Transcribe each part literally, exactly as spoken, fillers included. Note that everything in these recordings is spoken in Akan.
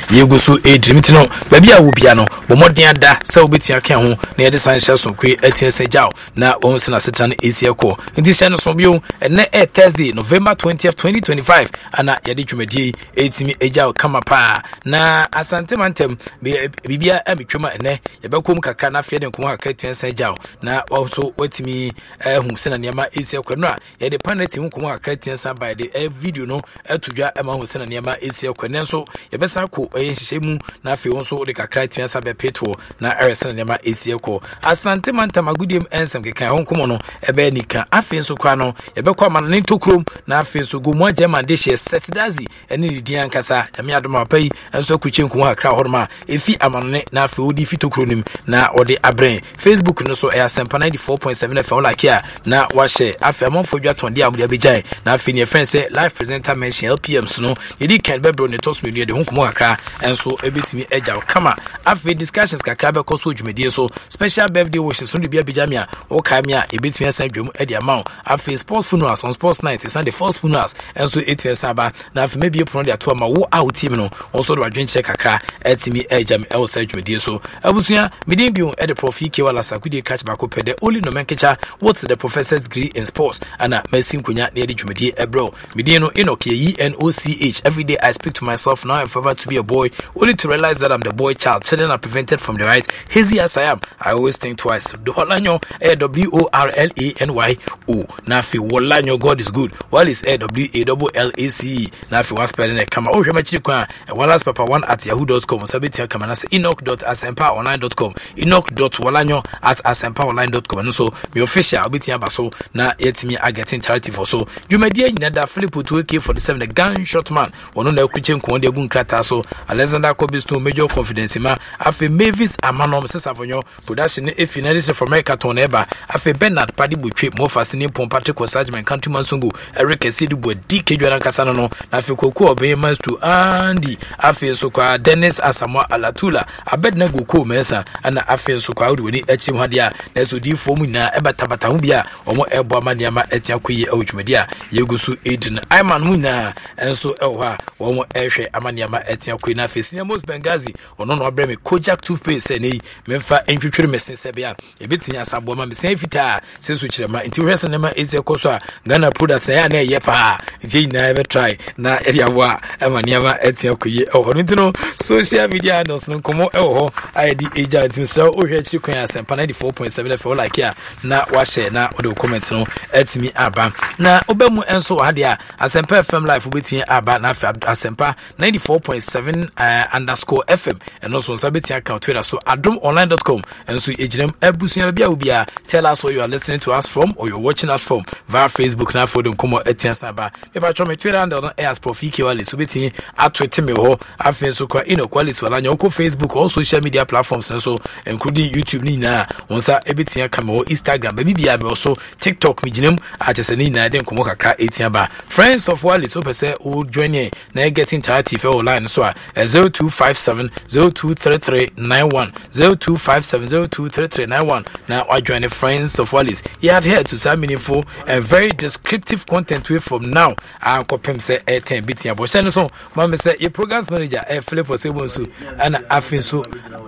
yegu so e dreamtino baby a wo bia no bomodin ada se obetia kan ho na ye de san hye so kwe atia se jaw na won se na setan esia ko nti se no so bio ene e Thursday November twentieth twenty twenty-five ana ye de dwumadi etimi ejaw kama pa na asante mantem bibia ametwema ene ye bekom kakra na afie de nkomo kakra atia se jaw na also wetimi ehum se na niama esia ko no a ye de paneti nkomo kakra atia se by the video no atudwa ema ho se na niama esia ko ne so ye besa ko ehyehyemu na afie won so de kakra atia se be peto na eresa na niama esia ko asante mantem agudiem ensem kekan ho nkomo no ebe nika afie so kwa no ye be kwa man ne tokrom na afie so go mo agema de hye setdazi ene ni dian kasa yame adoma pai enso kuche nkomo kakra horma efi amanone na afie odi fitokronim na ode abren Facebook no so e asempa ninety-four point seven F M like here na wa share afie amonfo dwa tonde amudi abegyan na afie ne friend say live presenter mention L P M so no yedi kan bebro ne tos menu de ho nkomo kakra enso ebetimi eja kama afie discussions kakra be koso dwumedie so special birthday wishes so de bia bejamia o kamia ebetimi asan dwom e de amount afie sports funerals on sports night is the first funerals enso eight years aba na afie maybe pro de ato ma wo out team no also do adwen check kakra etimi ejam e wo sa dwumedie so abusuya midin biu e de profi ke wala sakudi catch back up the only nomenclature what's the professor's degree in sports ana mesin kunya na de dwumedie e bro midin no enoch E N O C H every day I speak to myself now I'm forever to be a boy only to realize that I'm the boy child children are prevented from the right hazy as I am I always think twice do holanyo e W O R L A N Y O na fi wolanyo God is good while is A W A L L A C E na fi was spelling e kama o hwema chiri kwa e walas papa one at yahoo dot com sabeti kama na se enoch dot asempa online dot com enoch dot wolanyo at asempa online dot com no so me official obeti abaso na yetimi ageti interactive so dwumadie nyina da Philip two K forty-seven the gunshot man wono na kuche nko de gun krata so Alexander Kobisto major confidence ma afi Mavis Amanom sesavonyo production e finalist from America ton eba afi Bernard Padibutwe mo fascinating pom Patrick Osajman Countryman Sungu Eric Esidubo D K Jwana Kasano no na afi Koku Obeymas to Andy afi so kwa Dennis Asamoah Alatula abedna Goko Mesa ana afi so kwa odi echim hadia na so di fomu na eba tabata hu bia omo ebo amaniama etia koyi awujumedia yegusu edin Aiman muna enso ehwa omo ehwe amaniama etia koyi na fesina Mos Bengazi ono no abreme Kojak toothpaste nei memfa entwetwere mesense bia ebetini asabo ma mesen fita senso kirema nti hwese nema eze koso a Ghana product na ya na ye pa nti na ever try na eriawa amaniama etia koyi ehwo ntino social media handles no komo ehwo id agent so ohwe chiri kwan asempa ninety-four point seven F M like here na wa share na o de comment no etimi aba na obemu enso wade a asempa F M live obetini aba na asempa ninety-four point seven uh, underscore F M and also sabeti account Twitter so adom online dot com and so ejinem abusuya bia obia tell us where you are listening to us from or you're watching us from via Facebook na for dem komo etiansa ba me pa me Twitter handle no as profi ke wale so betini atwete me ho afen so kwa inoqualis wala nyoko Facebook all social media platforms and so including YouTube ni na wonsa ebetia kama ho Instagram ba bibia be also TikTok mi jinem atese ni na den komo kakra etia ba friends of wale so pese o join na get interactive online so zero two five seven zero two three three nine one zero two five seven zero two three three nine one now I join the friends of Wallis. He had here to some meaningful and very descriptive content way from now I copy say eh ten bitia bo shane so mama say your programs manager eh Philip Osebonsu and afin so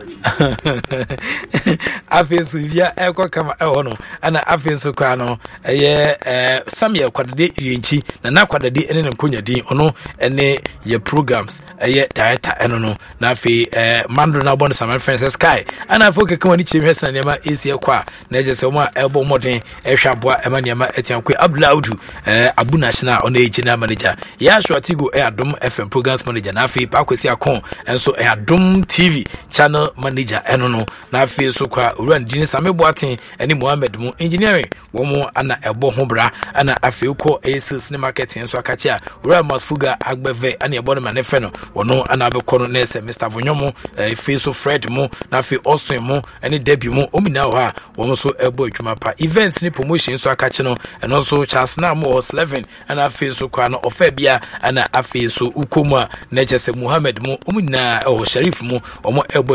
afin so via eh kwa kama eh hono and afin so kwa no eh eh Samuel kwadade irenchi na na kwadade ene ne konya din ono ene your programs eh director eno no na afi eh Mandro na bon some friends Sky and I focus come on chi hwesa na ma esi kwa na je se mo ebo modern ehwa boa ema na ma etian kwa Abdulaudu eh Abu National on age na manager ya Shwatigo eh Adom F M programs manager na afi pa kwesi akon enso eh Adom T V channel manager eno no na afi so kwa Uran Dini Sameboaten eni Mohammed mu engineering wo mo ana ebo ho bra ana afi ko eh sales market enso akachi a Uran Masfuga agbeve ana ebo no manefe no wono ana abekọ no na ese Mister Vonyomo eh face Fred mo na afi Osun mo eni debut mo omina ho a wo so ebo adwuma pa events ni promotion so akachi no eno so Charles na mo eleven ana afi so kwa no ofa bia ana afi so ukomu a na jese Muhammad mo omina o Sharif mo omo ebo adwuma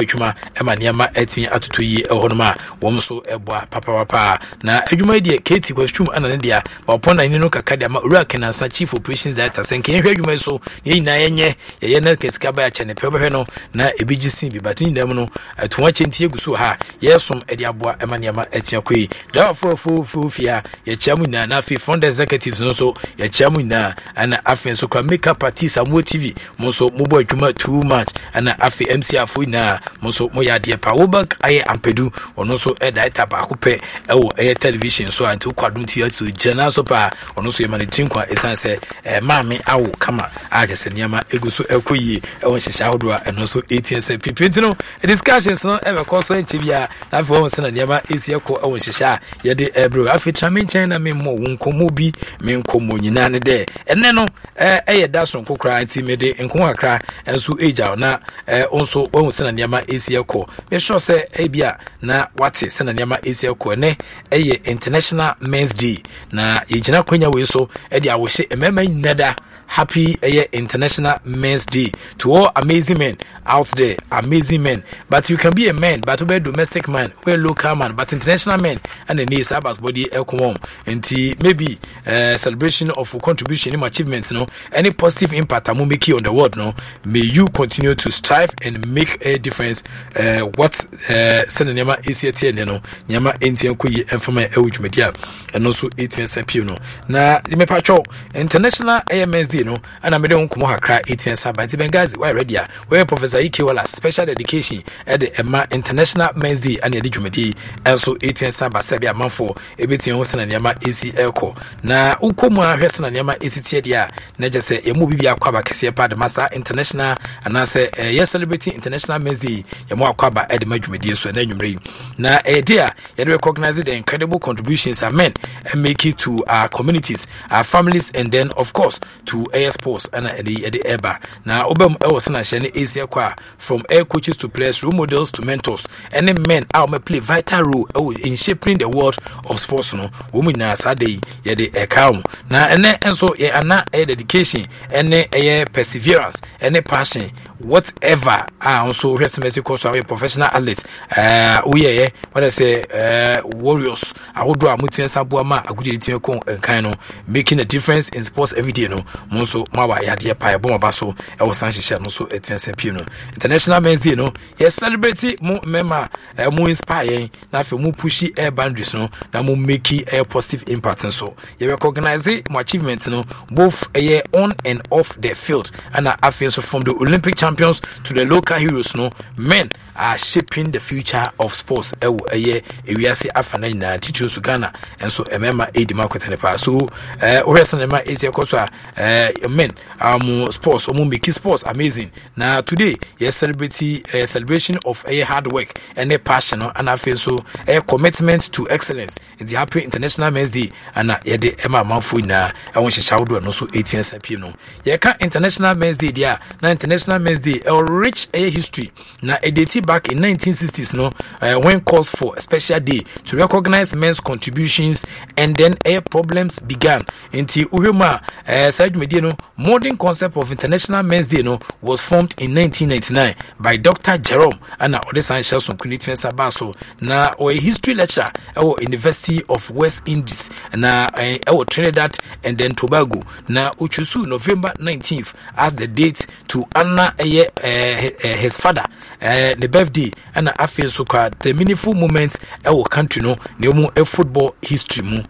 ema niema etun atoto yi ehonoma wom so eboa papa papa na adwuma die Katie kwastum ana ne dia ba pon na ni no kaka dia ma ura kenansa chief operations director sen ken hwe adwuma so ye nyina yenye ye na kesika ba ya chene pe behwe no na ebigisin bi batun ndam no atuwa chentie guso ha yesom edi aboa ema niema etun akoi da fo fo fo fia ye chamu na na fi fund executives no so ye chamu na ana afen so kwa makeup parties amu T V mo so mo bo adwuma too much ana afi M C afo na mo so mo ya de pa wo back aye ampedu ono so e data ba ko pe e wo e television so anti kwadum ti atu jana so pa ono so ye mane tinkwa esan se e maame awo kama a je se niama egu so ekoyi e won hihya hodo a eno so A T S P P no discussions no e be ko so enche bia na afi won se na niama esi ekọ e won hihya ye de e bro afi tramin china me mo won komo bi me nkomo nyina ne de enne no e e da so kokra anti me de nko akra enso eja na e onso won se na niama esi ekọ me sure se e bia na wate se na niama esi ekọ ne eye International Men's Day na yigina kwanya we so e de awohye emema nyada. Happy uh, International Men's Day to all amazing men out there, amazing men. But you can be a man, but we domestic man, we local man, but international men and the needs about body elcom. And maybe uh, celebration of contribution in achievements, no, any positive impact I'm making on the world, no. May you continue to strive and make a difference. Uh, what uh, send Nyama is here, no, Nyama Indian Kuyi and from my age media, and also eighteen September, no. Now, me patrol International A M S D. No, and I made on Kumoha cry eighteen Sabanti Bengazi, where ready, where Professor Ike Wala special dedication at the Emma International Men's Day and the Jumedi, and so eighteen Saba Sabia Manfo, a bit in Osan and Yama A C Elco. Na Ukoma Hessan and Yama A C T, Naja say a movie Aquaba Cassia Pad Massa International, and I say, yes, celebrating International Men's Day, Yamo Aquaba at the Majumedi, so then you bring. Na a dear, you recognize the incredible contributions of men and make it to our communities, our families, and then, of course, to air sports and the the eba na obem e was na shene asia kwa from air coaches to players, role models to mentors, and the men are may play vital role in shaping the world of sports. No women na sade ye de ekam na ene enso ye ana e dedication ene e perseverance ene passion whatever ah also responsibility course of a professional athlete uh we ye what I say uh warriors ahodo amutien saboama agudi tin ko kan no making a difference in sports every day no monso mawa ya de pa ebo mabaso e wo san hihye no so etensepie no International Men's Day no yes celebrate mo mema mo inspire na fe mo push air boundaries no na mo make a positive impact so you recognize mo achievements no both a on and off the field and I feel so from the Olympic champions to the local heroes no men are shaping the future of sports e wo eye ewiase afana nyina teachers Ghana and so emema edima kwatenepa so eh oresan ema ese koso eh men um sports omo make sports amazing na today yes celebrity uh, celebration of a hard work and a passion and I feel so a commitment to excellence. It's the Happy International Men's Day and uh, yeah the Emma Manfu na I want to shout no so eighteen September no yeah can International Men's Day there na International Men's Day a rich a history na a date back in nineteen sixties no uh, when calls for a special day to recognize men's contributions and then air problems began into Uhuma uh, side media no modern concept of International Men's Day no was formed in nineteen ninety-nine by Doctor Jerome and Odesan Shelson Kunitven Sabaso na or a history lecturer at University of West Indies na at Trinidad and then Tobago na uchusu November nineteenth as the date to honor uh, uh, his father uh, the birthday and I feel so called the meaningful moments our country no ne a football history mu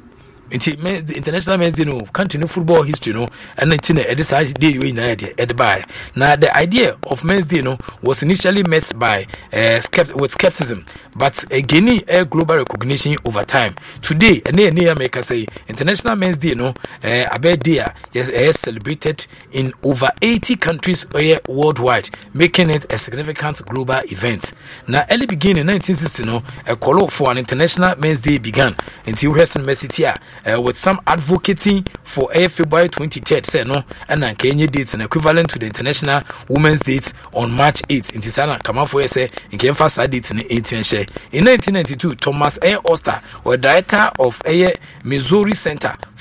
the International Men's Day no continue football history no and nineteen at this day we na at by now the idea of Men's Day no was initially met by uh, skept with skepticism but uh, gaining a global recognition over time. Today and near make say International Men's Day no uh, a bad day yes uh, celebrated in over eighty countries uh, worldwide, making it a significant global event. Now early beginning in nineteen sixty no a call for an International Men's Day began until Western University Uh, with some advocating for a February twenty-third say no and a Kenya date and equivalent to the International Women's Date on March eighth in Tisana come for say in Kenfa date in eighteen in nineteen ninety-two Thomas A. Oster was director of a Missouri Center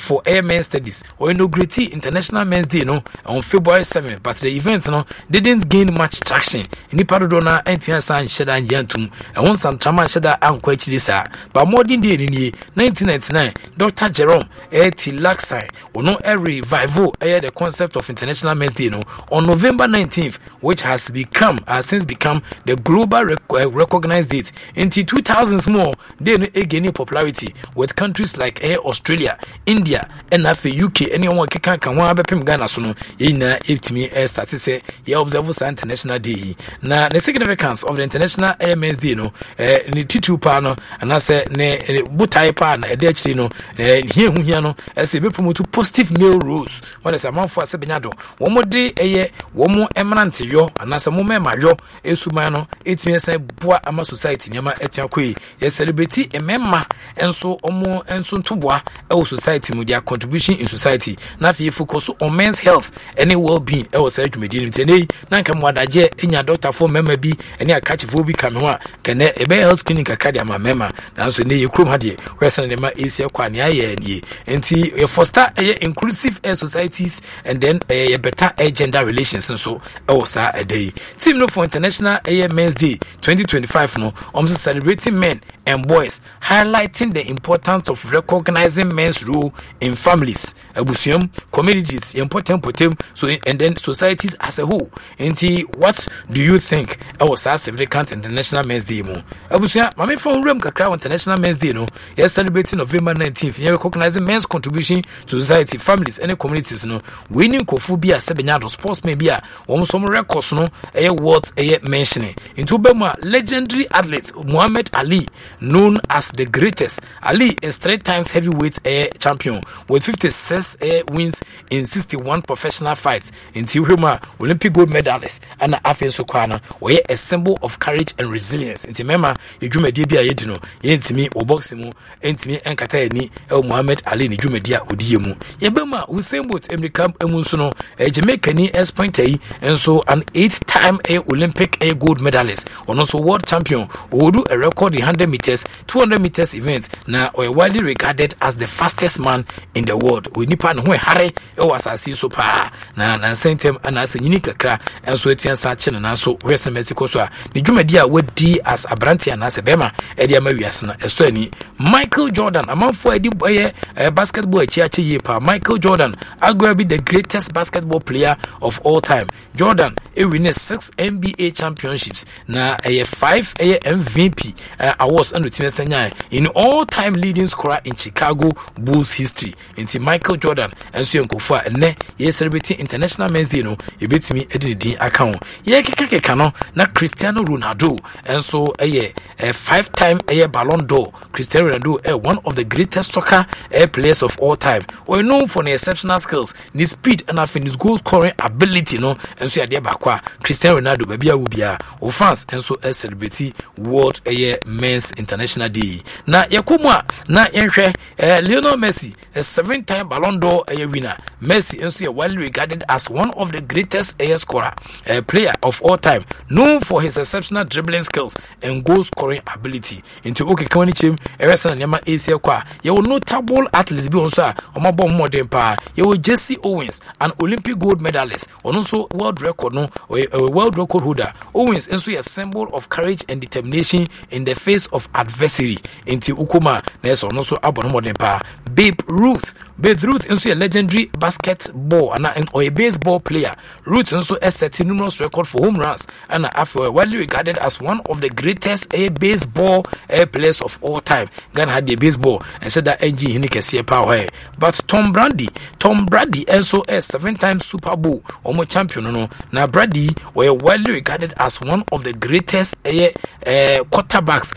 for Air Men Studies or inaugurate International Men's Day no on February seventh, but the event no didn't gain much traction. Ni parodona entia san sheda nyantum e won san trama sheda ankwa chiri sa but modern day ni nineteen ninety-nine Doctor Jerome Eti Laksai ono a revival eh, the concept of International Men's Day no on November nineteenth, which has become has since become the global rec- uh, recognized date. Into two thousands more they no gaining popularity with countries like eh, Australia, India and the U K. Anyone can can one bepem Ghana so no ina etimi eh, start say ye observe sa International Day. Na the significance of the International Men's Day no eh ni titu pa no and I say ne butai pa na e de chiri no eh hia hu hia no e say be promote positive male roles. What is a man for sebenyado wo mo de eye wo mo emanante yo and I say mo mema yo esuma no etimi say boa ama society nyama etia koi ye celebrity emema enso omo enso ntoboa e wo society mu dia contribution in society na fi focus on men's health any well-being e wo say dwumedi ni tene na nka mo adaje enya doctor for mema bi ene akachi fo bi kan ho a kene ebe health clinic akadi ama mema na so ne ye krom ha de wesen ne ma esi kwa ne aye nie enti ye foster e inclusive air societies and then a better air gender relations and so also a day team no for International Air Men's Day twenty twenty-five no um celebrating men and boys, highlighting the importance of recognizing men's role in families, abusium, communities, important potem, so and then societies as a whole. And what do you think? I was a significant International Men's Day mo. Abusia, mama from Rem Kakra International Men's Day no. Yes, celebrating November nineteenth. You recognizing men's contribution to society, families, and communities no. Winning Kofubia Sebenyado sports maybe a almost some records no. A words a mentioning into Bema legendary athlete Muhammad Ali, known as the greatest. Ali is three times heavyweight air champion with fifty-six air wins in sixty-one professional fights. In Tiwima, Olympic gold medalist and Afen Sokwana were a symbol of courage and resilience. In Timema, Yujumedia Yedino, Yentimi, Oboximu, Entimi, and Katani, El Muhammad Ali, Jumedia, Odiemu. Yabema, who assembled Emricam Emunsono, a Jamaican S point A, and so an eight time air Olympic air gold medalist, and also world champion, who do a record in one hundred meters, two hundred meters events, now are widely regarded as the fastest man in the world. We nipa no hare e was asi so pa na na sentem and as unique kra and so etian sa che na so west Mexico so ni dwumadi a wadi as abranti and as bema e dia mawiase na eso ani Michael Jordan amanfo adi boye basketball achi achi ye pa. Michael Jordan agwa be the greatest basketball player of all time. Jordan e win six N B A championships na e five e M V P uh, awards and in all-time leading scorer in Chicago Bulls history. Into Michael Jordan and so Yankofa and ne ye celebrating International Men's Day no you bet me edin account. Ye keke kano na Cristiano Ronaldo and so a a five-time a Ballon d'Or. Cristiano Ronaldo eh, one of the greatest soccer eh, players of all time. We're known for the exceptional skills, the speed and after his goal scoring ability no and so ya bakwa Cristiano Ronaldo baby ubia o fans and so a celebrity world a Men's International Day. Na yakumwa na yenhwe eh, Lionel Messi, a seven-time Ballon d'Or eh, winner. Messi is widely regarded as one of the greatest air scorer eh, player of all time, known for his exceptional dribbling skills and goal scoring ability. Into okay kawani chim eresa nyama Asia kwa. Ye notable athletes bi onso a omabo modern pa. Ye Jesse Owens, an Olympic gold medalist, and also world record no a world record holder. Owens is a symbol of courage and determination in the face of adversity. Into Ukuma Neso also abon modern pa. Babe Ruth. Babe Ruth is a legendary basketball and or a baseball player. Ruth also has set numerous records for home runs and after widely regarded as one of the greatest a baseball a players of all time. Ghana had the baseball and said that N G Hinikesi power. But Tom Brady, Tom Brady also a seven-time Super Bowl almost champion. No, now Brady were widely regarded as one of the greatest a, a quarterbacks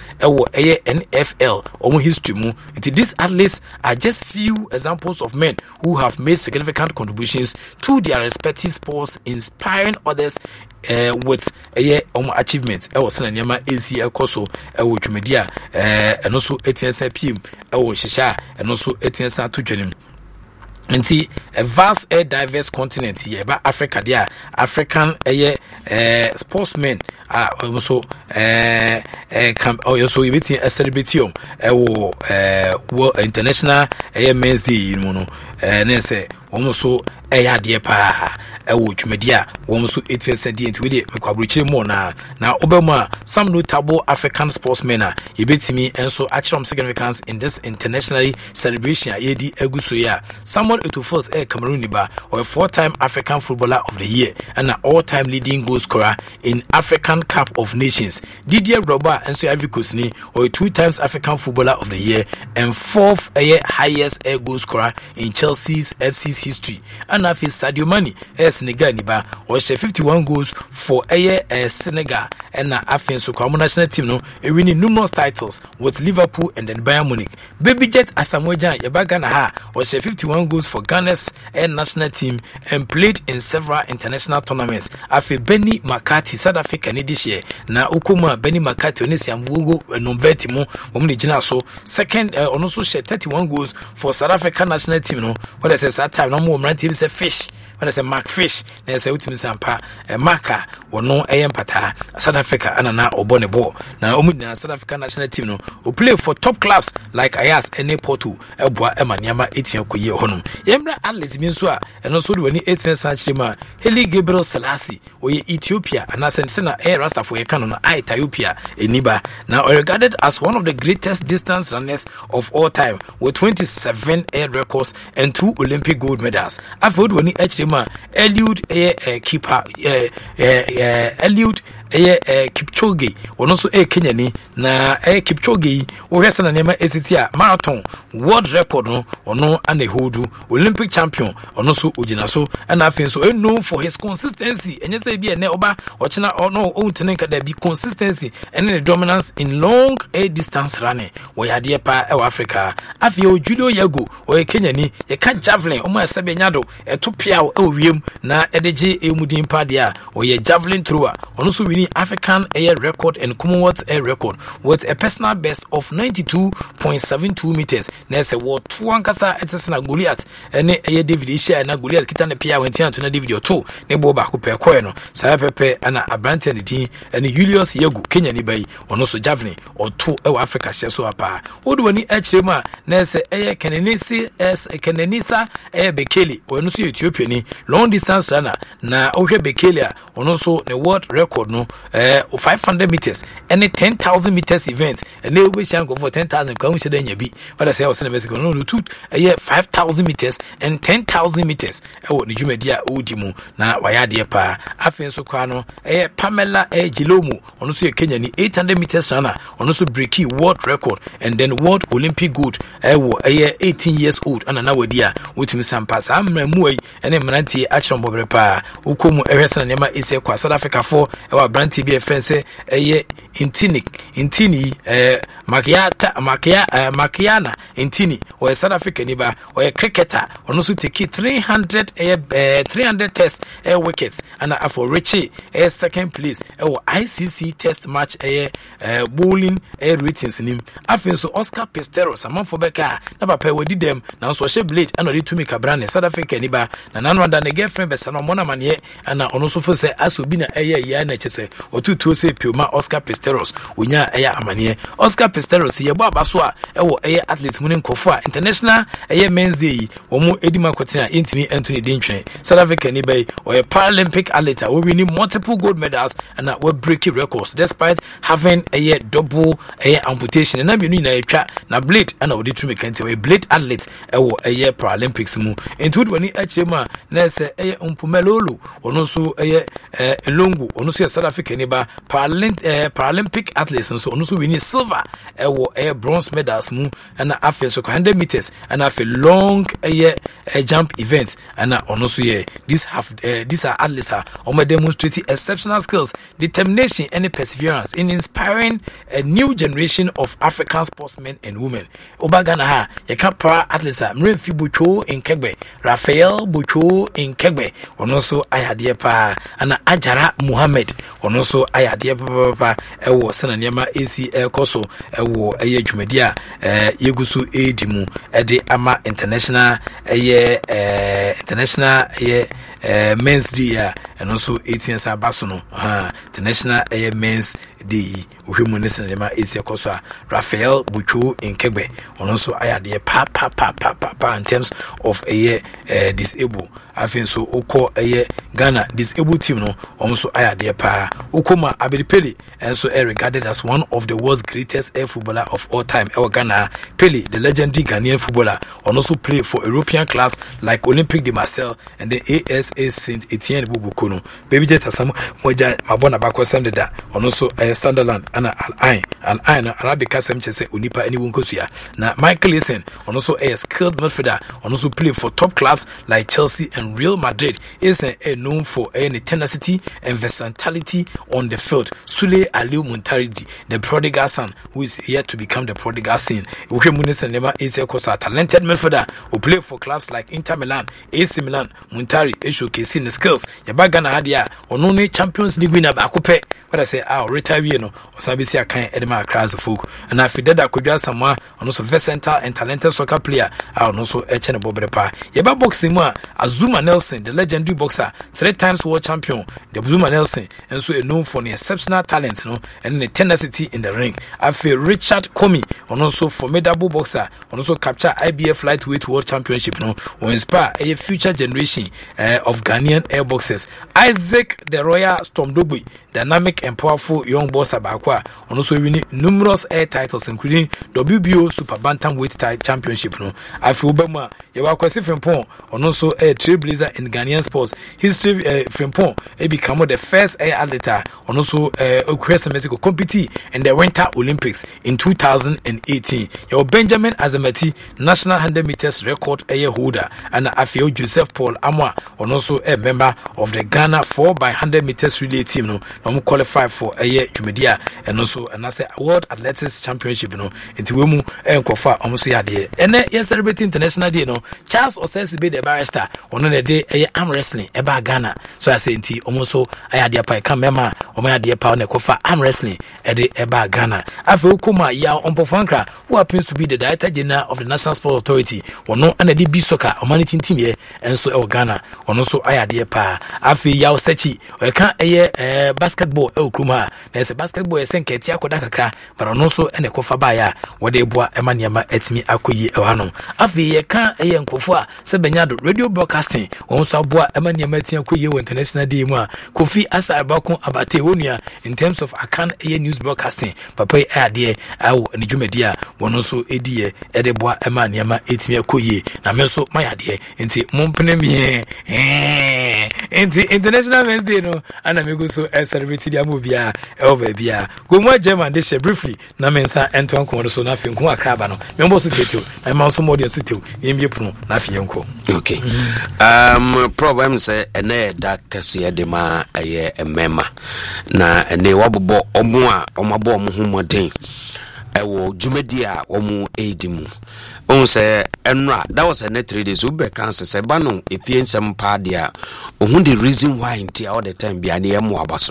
a N F L almost history. These athletes are just few examples of men who have made significant contributions to their respective sports, inspiring others uh, with a uh, achievement. I was saying, Yama A C L Koso, I would media, and also eighteen P M, I was Shisha, and also eighteen to Jenim. nti a vast air diverse continent here ba Africa there African eh uh, sportsmen ah uh, so eh eh come oh so you bit a celebrity um eh wo eh international eh men's day you know eh na say almost eh ade pa eh wo dwumadi a wo so eight percent enti we dey mekwabrochire mo na na obema some notable African sportsmen a yebetimi enso achirom significance in this internationally celebration a yedi eguso ya Samuel Eto'o eh Cameroon niba or a four-time African footballer of the year and an all-time leading goal scorer in African Cup of Nations. Didier Drogba enso Ivory Coast ni or a two times African footballer of the year and fourth eh highest air goal scorer in Chelsea's F C's history. And after Sadio Mane eh Senegal niba or fifty-one goals for eh uh, Senegal and na after so kwa national team no e winning numerous titles with Liverpool and then Bayern Munich. Baby Jet Asamoah Gyan yeba na ha or fifty-one goals for Ghana's eh, national team and played in several international tournaments. After Benny McCarthy South Africa ni this year na ukuma Benny McCarthy onesi amvugo nomveti mo omni jina so second uh, on also share thirty-one goals for South Africa national team no what I say that time no more team say fish when I say Mark Fish na say ultimate sampa uh, marker wono eh empata South Africa anana obone ball na omu na South Africa national team no who play for top clubs like Ayas and Porto ebua emaniama eighteen koye honum yemra athlete bi nso a eno so de wani eighteen century ma Haile Gabriel Selassie oye Ethiopia and sense na air rasta for yekano na Ethiopia eniba now regarded as one of the greatest distance runners of all time with twenty-seven air records and two Olympic gold medals. After wani actually ma Eliud eh keeper eh eh Eliud eh Kipchoge ono so eh Kenya ni na eh Kipchoge wo hwesa na nema esiti a marathon world record no ono ane hodu Olympic champion ono so ogina so na afin so known for his consistency enye say bi ene oba ochina ono ontene ka da bi consistency and the dominance in long air distance running we had here pa e Africa afia o Julio Yago o Kenya ni ye ka javelin o ma sebe nyado eto pia o wiem na edeje emudin pa dia o ye javelin thrower ono so winning African air record and Commonwealth air record with a personal best of ninety-two point seven two meters na say what two ankasa etesna Goliath ene eye David Isha na Goliath kita na pia wenti anto na David Oto ne bo ba ko pe koe no sa pepe ana abrante ne din ene Julius Yago Kenya ni bai ono so javelin Oto e wa Africa hye so apa odu wani akirem a na say eye Kenenisa es Kenenisa e Bekele ono so Ethiopia ni long distance runner na ohwe Bekele a ono so ne world record no eh five hundred meters and ten thousand meters event and they wish go for ten thousand come she dey bi but I say I was in Mexico no no two eh five thousand meters and ten thousand meters e wo ni dwumadi a odi mu na waya de pa afen so kwa no eh Pamela eh Gilomo ono so Kenya ni eight hundred meters runner ono so break world record and then world Olympic gold eh wo eh eighteen years old ana na wadi a wotumi sampa sa amramu ai ene mrantie achron bobre pa ukomu ehwesa na nema ese kwa South Africa for e Branti bi efense eye Intini Intini eh Makiata Makia eh, Makiana Intini o South Africa ni ba o cricketer ono so take three hundred eh three hundred test eh wickets and for Richie eh second place eh o I C C test match eh bowling eh ratings nim afen so Oscar Pisteros amanfo beka na papa wadi dem na so she blade and odi tumi kabra ne South Africa ni ba na nanwanda ne girlfriend besa no mona mane ana ono so fo say asobi na eh ya na chese otutu se pioma Oscar Pisteros unya eya amane Oscar Pisteros ye bo abaso a ewo eye athlete munin kofo a international eye men's day wo mu edima kwetena intimi Anthony Dintwe South Africa ni bay or a Paralympic athlete we winning multiple gold medals and we breaking records despite having a double a amputation and na na etwa na blade and we dey to make we blade athlete ewo eye Paralympics mu into wani achema na se eye Mpumelelo ono so eye Elongo ono so South Africa ni ba Paralympic Paralympic athletes so ono so winning silver ewo eye bronze medals mu and after so one hundred meters and after long eye jump event and ono so ye this have uh, these are athletes are on demonstrating exceptional skills, determination and perseverance in inspiring a new generation of African sportsmen and women. Obagana ha yeka para athletes are Mremfi Bucho in Kegbe, Raphael Bucho in Kegbe, and also Ayadie pa and Ajara Muhammad, and also Ayadie pa ewo sana nyama A C L koso ewo eye dwumadi a eh yegusu edimu ede ama international eye eh international eye eh men's day a eno so eighteen sa baso no ha international eye men's day ohwemu ne sinema esi ekoso a Raphael Buchu Nkegbe ono so ayade pa pa pa pa pa in terms of eye uh, disabled. I think so oko eye Ghana disabled team no also ayade pa Ukoma Abedi and so regarded as one of the world's greatest air footballer of all time. Our Ghana Pele, the legendary Ghanaian footballer, also played for European clubs like Olympique de Marseille and the A S A Saint Etienne Bubukono. Baby Jet Sam Moja Mabona Bako Sandeda, also uh, Sunderland and Al Ain Al Ain Arabica Semchese Unipa any Wunkosia. Now Michael Essien also a skilled midfielder, also played for top clubs like Chelsea and Real Madrid. Is a known for any tenacity and versatility on the field. Sule Aliou Muntariji, the prodigal son, who is yet to become the prodigal son. Uke Munisa Nema is a talented midfielder who played for clubs like Inter Milan, A C Milan. Muntari showcasing the skills. Yabagana Hadia, or no Champions League winner Bakupe. What I say, I'll retire, you know, or Sabisia kind Edema crowds of folk. And I feel that I could just someone, and also versatile and talented soccer player. I'll also etch and Bobepa. Yaba boxing more, Azuma Nelson, the legendary boxer, three times world champion, the Azuma Nelson, and so known for the exceptional talent, you know, and the tenacity in the ring. I feel Richard Comey, and also formidable boxer, and also capture I B F lightweight world championship, you know, will inspire a future generation uh, of Ghanaian air boxers. Isaac the Royal Stormdogui, dynamic and powerful young boxer Bakwa, and also winning numerous air titles, including W B O Super Bantamweight Championship. No, I feel Bama, Yawaka Frimpong, and also a trailblazer in Ghanaian sports. History uh, Frimpong, he became the first air athlete, and also uh, Ukraine Mexico compete in the Winter Olympics in two thousand eighteen. Your Benjamin Azamati, national one hundred meters record air holder, and I feel Joseph Paul Amwa, and also a member of the Ghana four by one hundred meters relay team. No, no qualify for a year Jumedia, and also another World Athletics Championship. No, into Wemu and Kofa almost a day. And then, yes, celebrating International Day. No, Charles Osesi be the barrister on the day a arm wrestling about Ghana. So I say, almost so I had the pie come mema, or my dear pound Kofa arm wrestling at the about Ghana. I feel Kuma Yao on Pofankra, who happens to be the Director General of the National Sports Authority, or no, and a D B soccer or managing team here, and so our Ghana, or also I had the pa. I feel Yao Sechi, or can't a year basketball, El Kuma. There's a basketball, a Senke Tiako Dakaka, but also and a Kofa Baya, what they bought Emanyama et me Akuyi Elano. I feel a can't a young Kofa, Sebenyado, radio broadcasting, also bought Emanyama Tiakuyi International Day. Kofi Asa Abako Abate Wonia in terms of I can't a news broadcasting, Papa Adia, Aw, and Jumedia, one also Edia, Edeboa Emanyama et me Akuyi, Nameso, my idea, and see Montpenemi, eh, and the International Men's Day, no, and I'm going to celebrate the movie. Over Bia. Go more German, they share briefly. Namensa and Tonko, so nothing. Kuma Crabano. Member Sutu, I'm also more than Sutu, in Yapuno, Nafianko. Okay. Um, problems a ne da Cassia de Ma a year a mema. Na and they wabbo or more or my bomb whom day. I will Jumedia or more aidimu. On say, Enra, that was a net three days. Ube cancer, Sabano, if you ain't some pardia, or who the reason why in tea all the time be near Moabaso.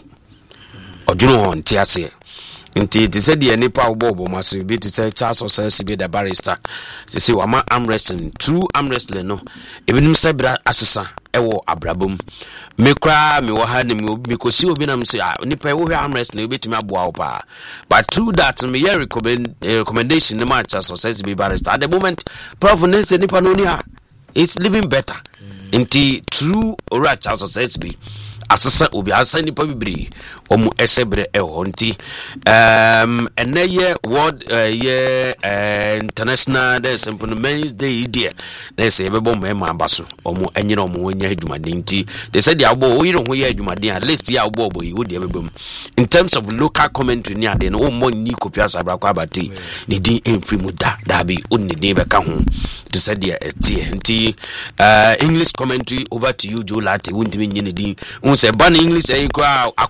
Ojuno on tiase nti te said the nipa obobo must be to say Charles or say be the barrister to say wama arm wrestling true arm wrestling no even sebra asesa ewo abrabom me kra me wo ha ne me obi ko si obi na me say nipa wo arm wrestling obi timi aboa opa but through that me here recommend uh, recommendation the match as say be barrister at the moment prof ne say nipa no ni ha it's living better mm. Nti true ora Charles says be asasa obi asa nipa bibiri omu esebre eho nti um eneye world uh, yeah uh, international there's men's day there there's a bebo mema abaso omu enyina omu onya adwumaden nti they said ya obo oyiro ho ya adwumaden at least ya obo obo yi wodi ebebem in terms of local commentary ni ade no omo ni kopia sabra kwa abati ni din emfri mu da da bi onni din be ka ho they said ya estie nti uh, English commentary over to you Joe Lati wonti nyine din say ban English eh kwa akora kra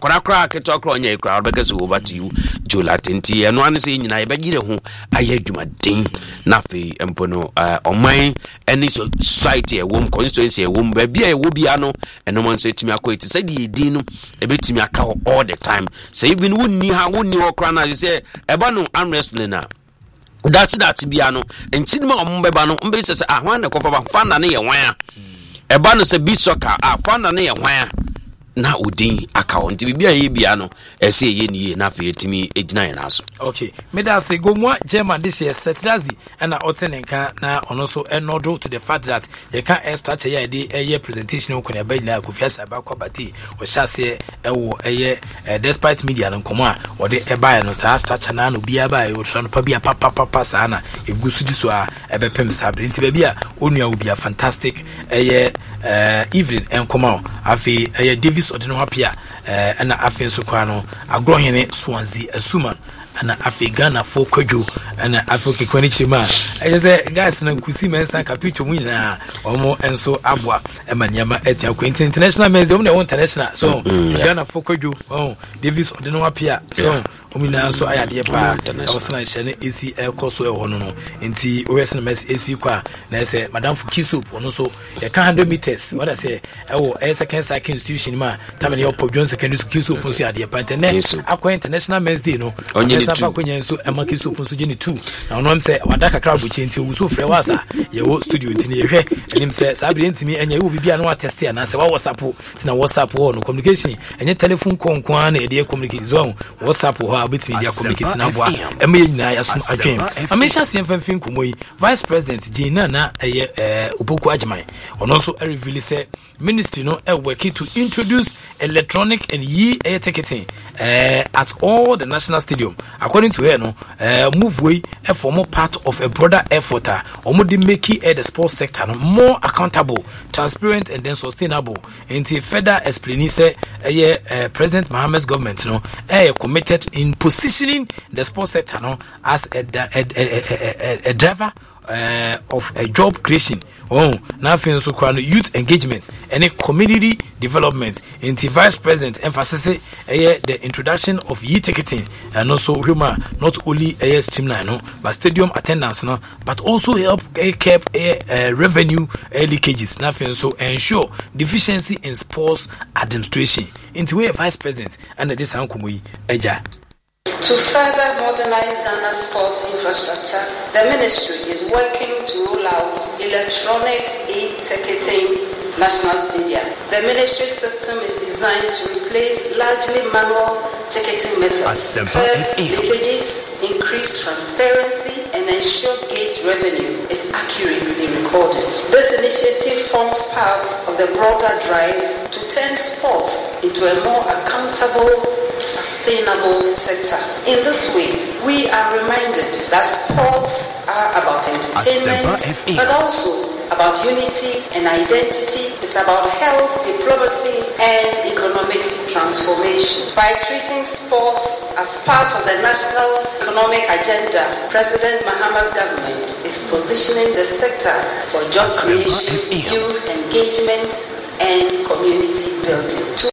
a keto akro nya ikra because over to you Jolatenti eno ane se nyina ye begire ho aye adwumaden na fe empono oman any society e wom constituency e wom ba bia e wo bia no eno man se timi akoiti se di edin no e betimi aka all the time say even wonni ha wonni okra na say eba no unrest na that's that bia no enchi ma ombeba no mbe se ah wan na kofa fanda na ye wan a eba no se beach soccer ah fanda na ye wan a na odin account bibia ye bia no ese ye ni na fe etimi ejina ye na so. Okay, me da say go mo German this year setlazi na otenenka na ono so enodo to the fact that ye can structure ye dey eye presentation ko na ba na Kofi Asaba kwabati o sha se ewo eye despite media no komo a o de e ba no sa structure na no bia ba ye o tro no pa bia papa papa sa na egusu di so a ebepem sabre nti ba bia onua wo bia fantastic eye uh evening en komo afi eye Davis odino hapia eh ana afi nso kwa no agrohene Swansea Asuman ana afi Ghana for kwadwo ana afi kekwani chima eye se guys na kusi mensa capito mu nyina omo enso aboa emaniama etia ko international museum na international so mm, yeah. Ghana for kwadwo oh Davis odino hapia so yeah. Omina so ayade pa osana hye ne A C L koso e hono no enti owes na mes A C kwa na se madam Fukisup ono so e ka one hundred meters what I say e wo e second cycle institution ma tamele yo Pop Jones secondary school Kisup so ayade pa ente ne akwa international men's day no safa kwanya so e ma Kisup so gini two na ono am say wadaka crowd bo chenti owu so frɛ wasa ye wo studio ntini ye hwɛ enim sɛ sabire ntimi enya wo bibia no attest ya na sɛ wa WhatsApp tina WhatsApp wo no communication enya telephone konkwan na e de communicate zo WhatsApp ho between their communicate na boa ema nyina ya so adwen amesha se mfamfin komoyi vice president Gina na eye eh Opoku Ajiman ono so reveal say ministry no e working to introduce electronic and ye air ticketing uh, at all the national stadium according to her no uh, move way e form part of a broader effort uh, omo dey make uh, the sports sector no more accountable, transparent and then sustainable. Until further explaining say uh, uh, President Mohammed's government no uh, committed in positioning the sports sector no as a, a, a, a, a, a driver Uh, of a job creation. Oh, now for youth engagement and a community development. In the vice president emphasis uh, the introduction of e-ticketing and also humor not only a streamline no, but stadium attendance no, but also help uh, keep uh, revenue uh, leakages. Now so ensure deficiency in sports administration. In the way vice president and this Hankumui Eja. To further modernize Ghana's sports infrastructure, the ministry is working to roll out electronic e-ticketing national stadium. The ministry system is designed to replace largely manual ticketing methods, curb leakages, increase transparency, and ensure gate revenue is accurately recorded. This initiative forms part of the broader drive to turn sports into a more accountable, sustainable sector. In this way, we are reminded that sports are about entertainment, but also about unity and identity. It's about health, diplomacy, and economic transformation. By treating sports as part of the national economic agenda, President Mahama's government is positioning the sector for job creation, youth engagement, and community building.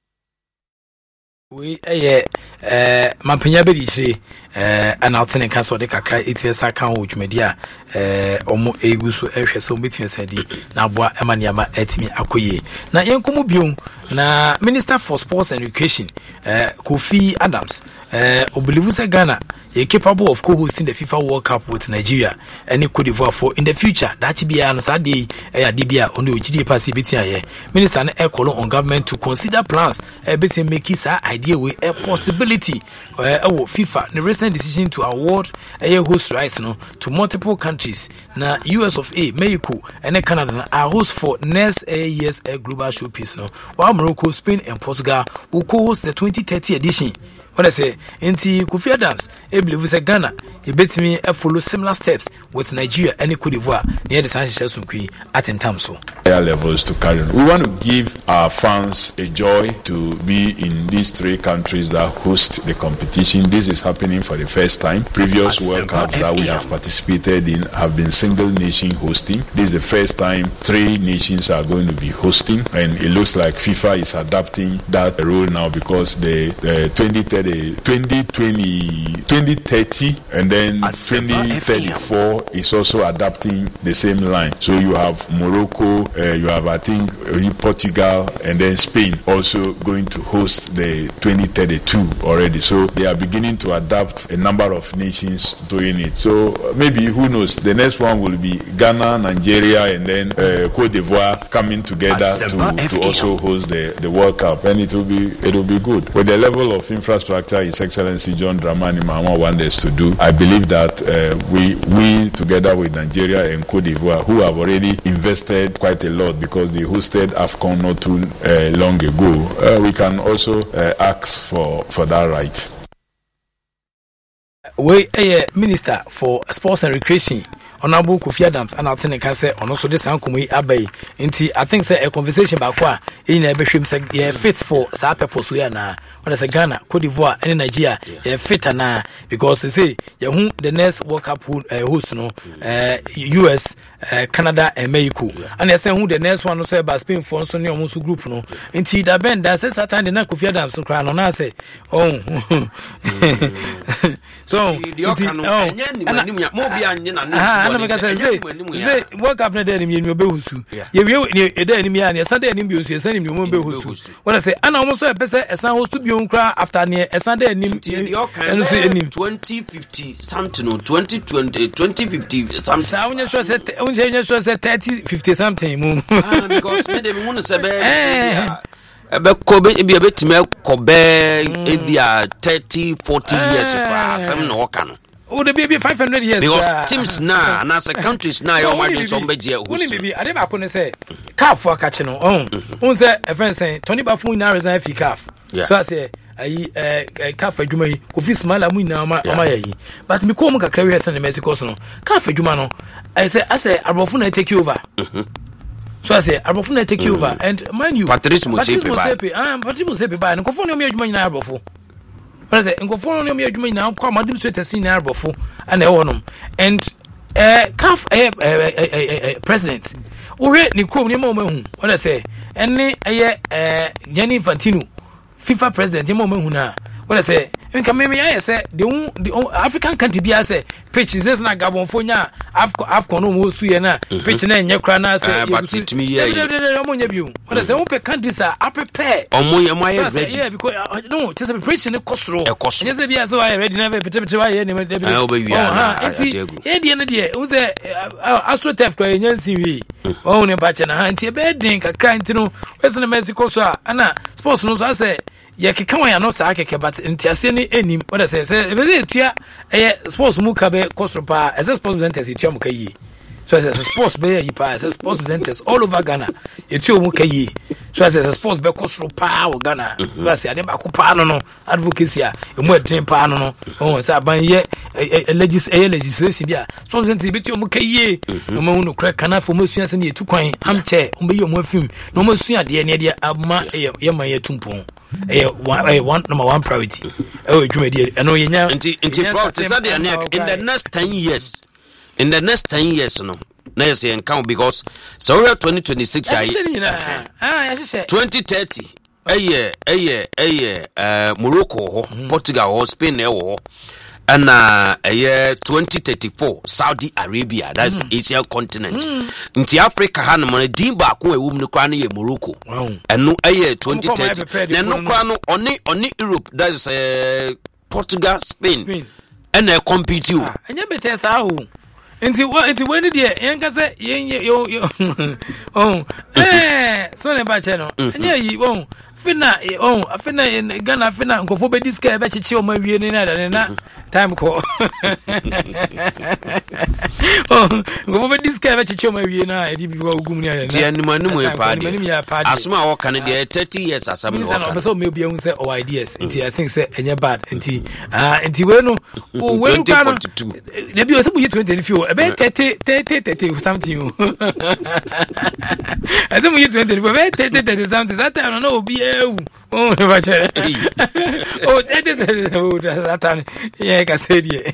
We eh eh mampanya be di chire eh ana otene kan so de kakra etesa kan wo dwumadi a eh omo egusu ehwe so betwen sadi na aboa emaniama etimi akoye na yenkomu biom na Minister for Sports and Education eh Kofi Adams eh obelivu se Ghana is capable of co-hosting the FIFA World Cup with Nigeria and Cote d'Ivoire for in the future. That be an Saturday, a D B A on the O G D P A C B T I. Minister and a call on government to consider plans a bit and make his idea with a possibility. Uh, FIFA the recent decision to award a host rights no to multiple countries. Now U S of A, Mexico and Canada are host for next a year's a global showpiece no. While Morocco, Spain and Portugal will co-host the twenty thirty edition. When I say, Inti Kofi Adams, I believe say Ghana, he bet me a follow similar steps with Nigeria and Cote d'Ivoire near the San Francisco at Entamso. Higher levels to carry on. We want to give our fans a joy to be in these three three countries that host the competition. This is happening for the first time. Previous World Cups that we have participated in have been single nation hosting. This is the first time three nations are going to be hosting, and it looks like FIFA is adapting that role now, because the, the twenty thirty, twenty twenty, twenty thirty and then twenty thirty-four is also adapting the same line. So you have Morocco, uh, you have I think uh, Portugal, and then Spain also going to host the twenty thirty-two already. So they are beginning to adapt a number of nations doing it. So uh, maybe, who knows, the next one will be Ghana, Nigeria, and then uh, Cote d'Ivoire coming together to, to also host the, the World Cup, and it will be it will be good. With the level of infrastructure His Excellency John Dramani Mahama wants us to do, I believe that uh, we we together with Nigeria and Cote d'Ivoire, who have already invested quite a lot because they hosted AFCON not too uh, long ago, uh, we can also uh, ask for for that right. We a Minister for Sports and Recreation, Honorable Kofi Adams, and I'll tell say on also this Ankumi Abbey. Inti, I think say a conversation about qua in a bishop say yeah fit for Sapa Posuana, when I say Ghana, Cote d'Ivoire, and Nigeria, yeah fit na because they say yeah who the next World Cup host no uh U S, uh, Canada, and Mexico, and they say who the next one also about Spain for so near Musu group no. Inti da ben that says Satan the na Kofi Adams so cry no na say oh so because I say, work up there in your Behusu. You a day in me and Sunday and you send him your Behusu. What I say, and almost a person as I was to be on cry after near a Sunday and him twenty fifty something or twenty twenty twenty fifty something. Sound you said, thirty fifty something. Because made them want to say, about Kobe, be a bit more Kobe, maybe thirty, forty years ago, some no can. Oh, the baby five hundred years because teams now, and as a countries now, you're watching somebody who's baby. I never couldn't say calf for catching on. Who's a friend saying Tony Bafu now resign for calf. So I say, I calf for Juma, who feels small, I'm now my but me come a career and Mexico. Calf for Jumano. I say, I say, Arbofuna take you over. So I say, Arbofuna take you over, and mind you, Patrice Musepe, ah, Patrice Musepe, by and Conform me money in Arbofo. I say, and Conform me now, come administrators in Arbofo, and I want them. And uh, calf a president. Ore ni kom ni mo mahu. What I say, and uh Gianni Infantino, FIFA president, ni mo mahu na. What I say, when come me I say the the African country be I say pitch is na Gabon fo nya Afcon Afcon no mo su ye na pitch na nya kra na say but it me here omo nya biu. What I say, won pe countries are prepare omo ye mo ye ready. Yeah, because no just a pitch ne kosro. Yes be so I ready na pete pete wa ye ne me dey. Oh ha e dey na dey who say AstroTurf kwa nya nsiwi. Oh ne ba che na ha nti be den kakra nti no wese na Mexico so ana sports no so say ye keka wan ya no sa keke but ntiase ni enim what I say say e be tua eh sports mu ka be kosropa as sports presenters tua mu ka yi so as sports be yi pa as sports presenters all over Ghana e tua mu ka yi so as sports be kosropa o Ghana so say ade ba ko pa no no advocacy a e mu edin pa no no oh say aban ye legislation bia sports presenters be tua mu ka yi no ma hu no kra kana fo mu sua se ne etu kwan am che o be ye mu afim no ma sua de ne de ama ye man ye tumpon eh one, one number one priority. Oh, Jumedi, I know you know. In the next ten years, in the next ten years, no, now you say count because so we are twenty twenty six. Ah, yes, I said twenty thirty. A year, a year, a year. Uh, Morocco, Portugal, Spain, and uh, a year twenty thirty-four, Saudi Arabia, that's mm. Asia continent. Mm. In Africa, Hanamon, Dimba, who a woman, Krani, Morocco, wow. And no a year twenty thirty. Then no Krano, only only Europe, that's uh, Portugal, Spain, Spain, and they compete you. Ah, and you better say how. Until what? Until when did you? Yanka say yo yo. Oh, eh, so never channel. And yeah, you won't. Fina oh afina in Ghana fina nkofo be diska be chichi o ma wie ni na da na time ko oh nkofo be diska be chichi o ma wie na e di bi wa ogum ni na ti anima ni mo e pa de asoma wo kan de thirty years asam no wo so me bia hu say o ideas nti I think say enye bad nti ah nti we no o we no kan na bi o se bu twenty twenty-four e be thirty thirty thirty something o ase mu twenty twenty-four be thirty thirty something that time no obi oh oh oh that time yeah ka say die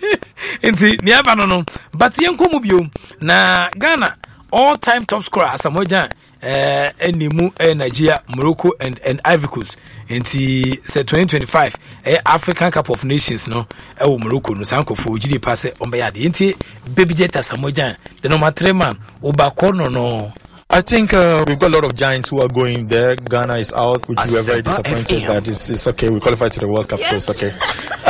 enti niaba no no but yenko mu bio na Ghana all time top scorer Asamoah Gyan eh enimu eh Nigeria, Morocco and and Ivory Coast enti say twenty twenty-five eh African Cup of Nations no eh wo Morocco no sanko fo gidi pass on be yade enti Baby Jet Asamoah Gyan the number three man obako no no. I think uh, we've got a lot of giants who are going there. Ghana is out, which we are very disappointed that it's, it's okay. We qualified to the World Cup, yes. So it's okay.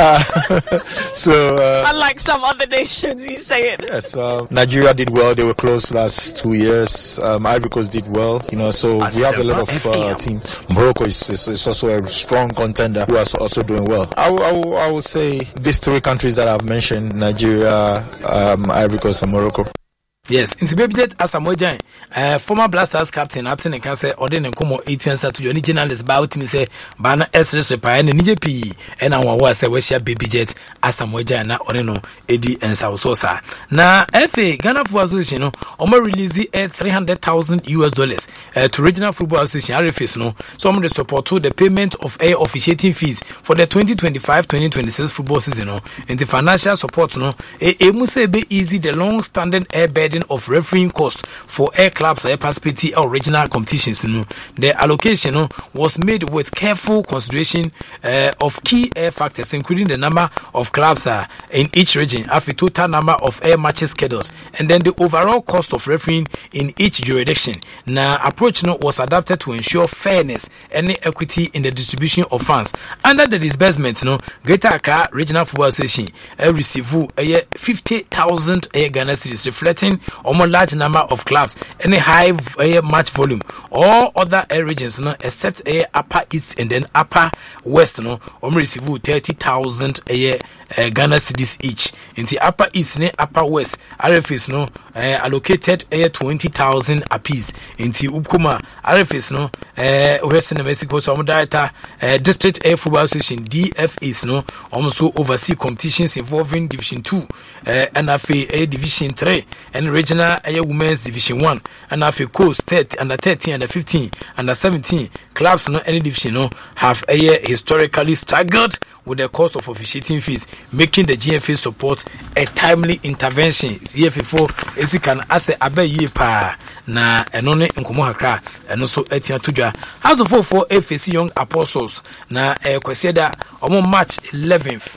Uh, so, uh, unlike some other nations, you say it. Yes, uh, Nigeria did well. They were close last two years. Um, Ivory Coast did well, you know. So we have a lot of uh, team. Morocco is, is, is also a strong contender who are also doing well. I, w- I, w- I would say these three countries that I've mentioned: Nigeria, um, Ivory Coast, and Morocco. Yes, in Baby Jet Asamoah Gyan, uh, former Blasters captain, Captain and can say, or then come eighteen to your journalist about me say, Bana S Repa and N J P, and our was a Westia Baby Jet Asamoah Gyan, na or no, Eddie and South Sosa. Now, F A Ghana Football Association, no, Omo release a three hundred thousand U S dollars uh, to Regional Football Association, R F S, no, some of the support to the payment of air officiating fees for the twenty twenty-five twenty twenty-six football season, no, and the financial support, no, a must be easy the long standing air bed of refereeing cost for air clubs air participating or regional competitions. No, the allocation no, was made with careful consideration uh, of key air factors, including the number of clubs uh, in each region, after total number of air matches scheduled, and then the overall cost of refereeing in each jurisdiction. Now, approach no, was adapted to ensure fairness and equity in the distribution of funds. Under the disbursement, no, Greater Accra Regional Football Association uh, received uh, fifty thousand uh, Ghana cedis, reflecting a large number of clubs and a high uh, match volume. All other uh, regions, no, except uh, Upper East and then Upper West, no, um, receive thirty thousand uh, uh, Ghana cedis each. In the Upper East and Upper West, R F S no uh, allocated uh, twenty thousand apiece. In the Upkuma, R F S no uh, Western Mexico, so data uh, District Air Football Association D F S no also oversee competitions involving Division Two uh, and F A Division Three and Regional Air Women's Division One and F A Coast thirty under thirteen under fifteen under seventeen clubs no any division no have a year historically staggered with the cost of officiating fees, making the G F A support a timely intervention. G F A four is can as a abe ye pa na enone nkomo hakra eno so atia tudwa as of for F A C Young Apostles na e kweseda omo March eleventh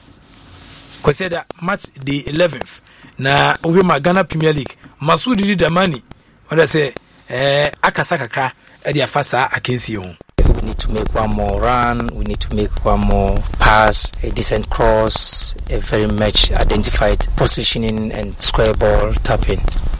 kweseda March the eleventh na we Ghana Premier League Masudi Damani wanda say eh akasa kakra e dia fasa akensi ho. We need to make one more run, we need to make one more pass, a decent cross, a very much identified positioning and square ball tapping.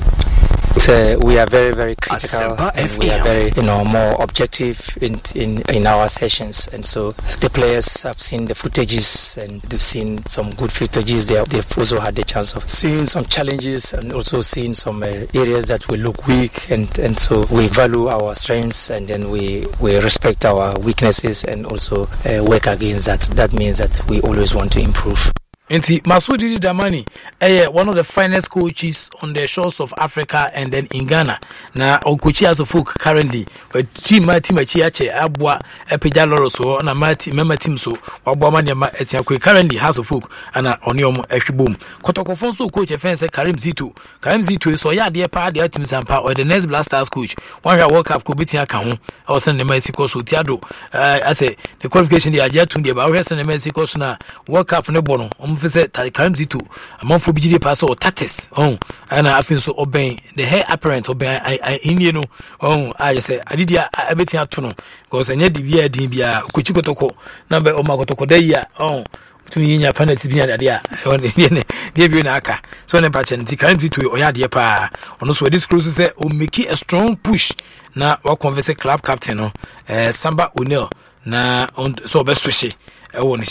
So we are very, very critical and we are very, you know, more objective in, in in our sessions. And so the players have seen the footages and they've seen some good footages. They have, they've also had the chance of seeing some challenges and also seeing some uh, areas that will look weak. And, and so we value our strengths and then we, we respect our weaknesses and also uh, work against that. That means that we always want to improve. Inti Masudi Damani, eh, one of the finest coaches on the shores of Africa and then in Ghana. Na Okochi as a folk currently, but team my team Chiache Abwa Epeja Loroso, and a mighty member team so, Wabamania Etiakwe currently has a folk and Onium Eshibum. Kotokofonso coach a fence Karim Zitu. Karim Zitu is Oya dear part the team Sampa or the next Blasters coach. One year World Cup could be Tiakam, or send the Mexico so Tiado. I say the qualification the Ajatun, the Bauer and the Mexico na World Cup Nebono. Say Karim Zitu among for B G D pass or tatis oh and I feel so obeying the hair apparent obey I I you know oh I say I did ya everything to know because I need the via dibia kuchikotoko number o makotoko dey ya oh to me nya penalty bi na dia on the dey bi na aka so na pa chen Karim Zitu o ya de pa ono so this close say o make a strong push na wa converse club captain no eh Samba O'Neil na so be switch Congolese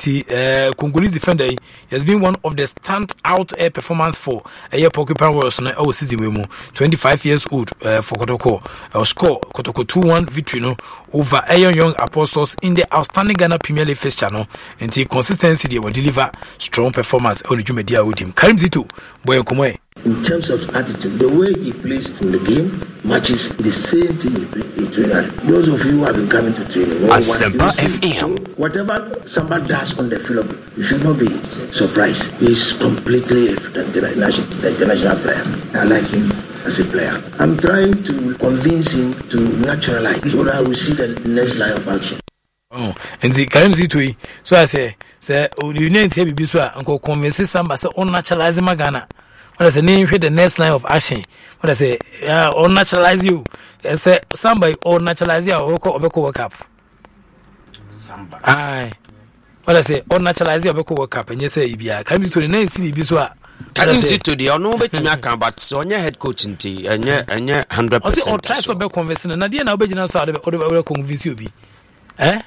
defender has been one of the stand-out uh, performance for a year Porcupine Warriors na our season we twenty-five years old uh, for Kotoko. Uh, score Kotoko two one victory no over Ayon Young Apostles in the outstanding Ghana Premier League fixture no. And the consistency they will deliver strong performance on the Jumedia with him. Karim Zitu boy komoe. In terms of attitude, the way he plays in the game matches the same thing he plays in training. Those of you who have been coming to training, well, what F M. So whatever somebody does on the field, you should not be surprised. He's completely the international player. I like him as a player. I'm trying to convince him to naturalize so that we see the next line of action. Oh, and the currency to so I say, say, you need to be so uncle convince somebody say unnaturalize Magana. What I say, name the next line of action. What I say, uh, unnaturalize you. I say, somebody unnaturalize you or Obeko work up. Somebody. Aye. What I say, unnaturalize you or Obeko work up. And you say, yeah, come to the next city, Biswa. Can you see to the no bet me account, but so on your head coaching tea and yeah, and yeah, hundred percent. Or try to be convincing, and I didn't know Beginner side of the convince you be. Eh?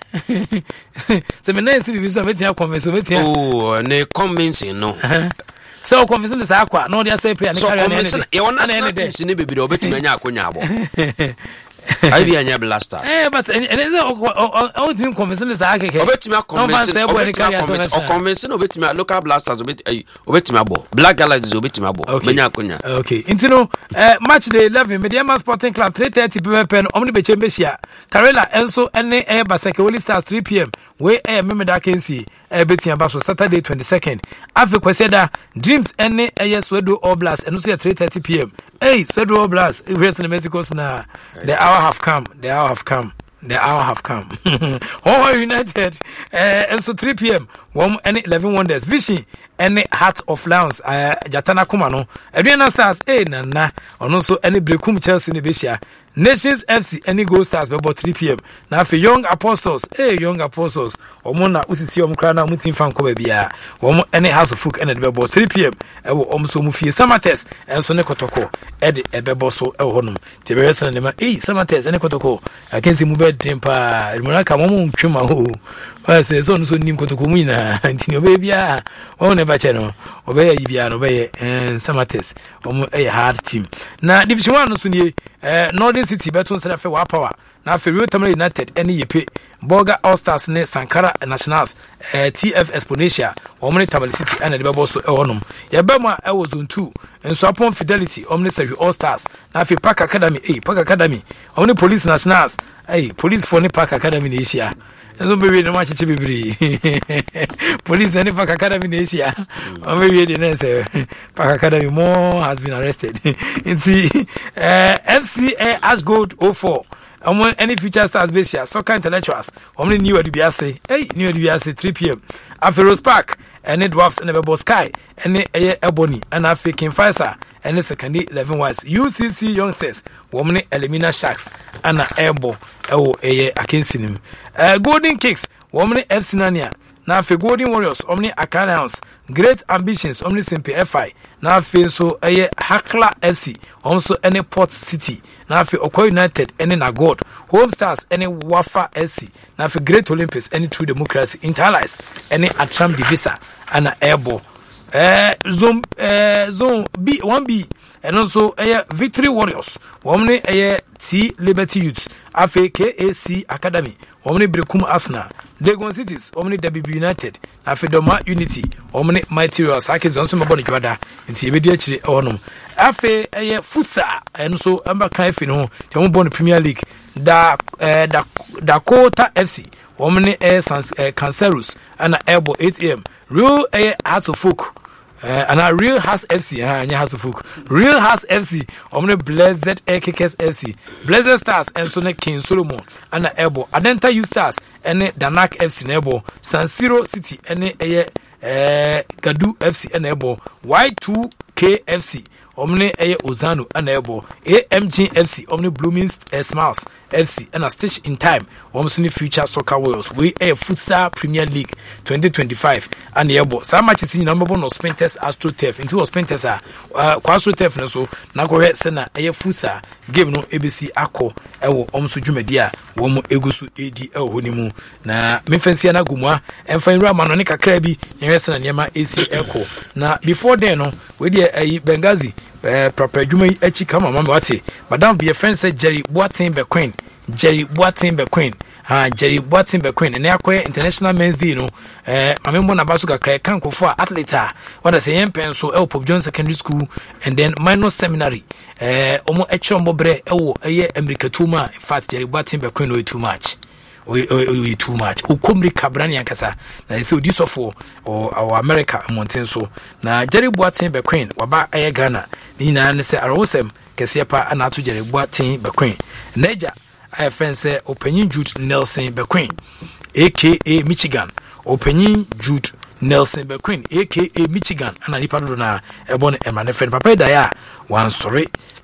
So, my name is Biswa, convincing. Oh, and they convincing, no. So convincing the Aqua, no, they say, and so convincing, you want to see the baby over to Mania Kunyabo. I be a blaster. Eh, but and all team convincing the Saki, over to me, convincing or convincing over to me, local blasters over to my ball. Black Galaxies over to my ball. Okay, Intino, match day eleven, Mediama Sporting Club, three thirty p m, Omni Chambesia, Karela, Enso, and Air Basakoli Stars, three p m. We air Memeda Kensi, a betting about Saturday twenty-second. Africa Seda, Dreams, and Air Swedo Oblast, and also at three thirty p m. Hey, Swedo Oblast, here's in Mexico now. The hour have come, the hour have come, the hour have come. Oh, United, uh, and so three p m. One and eleven wonders, Vichy, and Heart of Lions, uh, Jatana Kumano, Adriana Stars, eh, Nana, and also any Brekum Chelsea in Bishia. Nations F C, any Gold Stars, about three p m. Now for Young Apostles, hey, Young Apostles, or Mona Usisi Omkrana, Mutin Fan Kobia, or any House of Fook, and about three p m. I will almost Mufi Samates, and Sonekotoko, Eddie Ebeboso, Elhonum, Tiberes and Nema, eh, Samates, and Ekotoko. I can see Mubed Timpa, Monaka Momu Chuma, who I say, so Nim Kotokumina, and Tino Babia, or never channel, obey Ibian, obey, and Samates, or a hard team. Now, Division one, Sunye, uh, Northern City, Beton Serafe Wapawa. Now, for Real Tamil United, any ye pay, Boga All Stars, Ne Sankara Nationals, uh, T F Exponential, Omni Tamil City, and the Baboso Eonum. Yabama, I was on two, and so upon Fidelity, Omni Savvy All Stars. Now, for Park Academy, eh, Park Academy, Omni Police Nationals, eh, Police for the Park Academy in Asia. And be reading much to be Police and Park Academy in Asia. I'm reading answer. Park Academy more has been arrested. In the uh, F C A Ash Gold oh four. And when any future stars based here, soccer intellectuals, only new at the B S A, hey, new at the B S A three p m. After Rose Park, and it dwarfs and the Sky, and the Ebony, and after King Faisal, and the second eleven wise. U C C youngsters, woman Elimina Sharks, and a airbo, oh, a Akinsinim. Uh, Golden Kicks, woman F C Nania. Now for Golden Warriors, Omni Akana House, Great Ambitions, Omni Simple F I. Now for so a Hakla F C, also any Port City. Now for Oko United, any Nagod, Home Stars, any Wafa S C. Now for Great Olympics, any True Democracy, Interlies, any Atram Divisa, and an Airbo. Uh, zone, uh, zone B, one B, and also a Victory Warriors, Omni a T Liberty Youth, F A K A C Academy, Omni Brekum Asna, Dagon Cities, Omni W B United, Afedoma Unity, Omni Materials, Akis on some body Jada, and Tibedia Onum, F A a Futsa, and so Amber Kaifino, Jamon Premier League, da uh, da Dakota F C, Omni Air Sans uh, Cancerus, and Airbo eight a m. Real Air Hearts of Folk. Uh, and a Real House F C, uh, and House of Folk. Real House F C, Omni Blessed A K K S F C, Blessed Stars, and Sonic King Solomon, and a Ebo, Adenta U Stars, and Danak F C Nebo, San Siro City, and a uh, Gadu F C, and Ebo, Y two K F C, Omni A Ozano, and Ebo, A M G F C, Omni Blooming uh, Smiles F C, and a Stitch in Time, Omni Future Soccer Wales, we a Futsal Premier League twenty twenty-five, and the Ebo. Some matches in number one of Spenters Astro Tef, into Spenters are Quastro Tef, so Nago Sena, a Futsal, game no A B C Ako, Ewo, Omsu Jumedia, Womo Egusu A D L Honimu, na Mefensiana Gumwa, and Fine Ramanika Krebi, Yesan and Yama A C Echo. Now, before then, no, we dear a Benghazi. Uh, proper Juma Echi Kama Mamati, Madame be a friend said Jerry Boatin Bequin, Jerry Boateng Bequin ah Jerry Boateng Bequin and akwa international men's day no eh mamembo na baso kakra kan kofo athlete what I say yempen so el Pope John Secondary School and then minor seminary eh omo eche omo bre ewo eye America too much. In fact Jerry Boateng Bequin no too much we we too much ukomri kabrani yankasa na ese odisofo or our America mountain so na Jerry Boateng Bequin waba eye Ghana ni na ne se arosem kese pa ana to Jerry Boateng Bequin neja I friend say Openyin Jude Nelson Bequin aka Michigan Openyin Jude Nelson Bequin aka Michigan ana nipa do na ebon emane friend papa da ya wan sorry